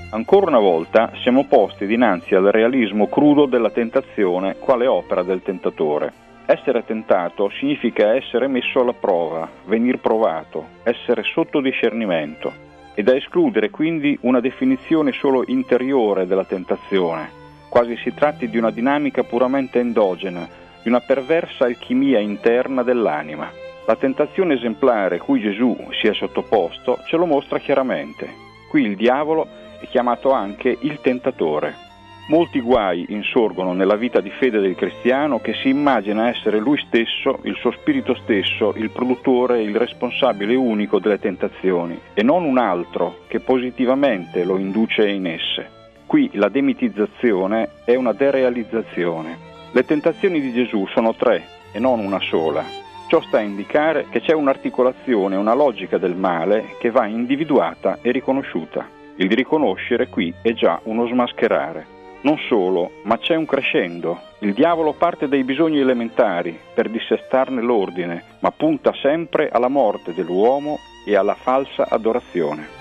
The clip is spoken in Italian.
Ancora una volta siamo posti dinanzi al realismo crudo della tentazione quale opera del tentatore. Essere tentato significa essere messo alla prova, venir provato, essere sotto discernimento. È da escludere quindi una definizione solo interiore della tentazione, quasi si tratti di una dinamica puramente endogena, di una perversa alchimia interna dell'anima. La tentazione esemplare cui Gesù si è sottoposto ce lo mostra chiaramente. Qui il diavolo è chiamato anche il tentatore. Molti guai insorgono nella vita di fede del cristiano che si immagina essere lui stesso, il suo spirito stesso, il produttore, il responsabile unico delle tentazioni, e non un altro che positivamente lo induce in esse. Qui la demitizzazione è una derealizzazione. Le tentazioni di Gesù sono 3 e non una sola. Ciò sta a indicare che c'è un'articolazione, una logica del male che va individuata e riconosciuta. Il riconoscere qui è già uno smascherare. Non solo, ma c'è un crescendo. Il diavolo parte dai bisogni elementari per dissestarne l'ordine, ma punta sempre alla morte dell'uomo e alla falsa adorazione.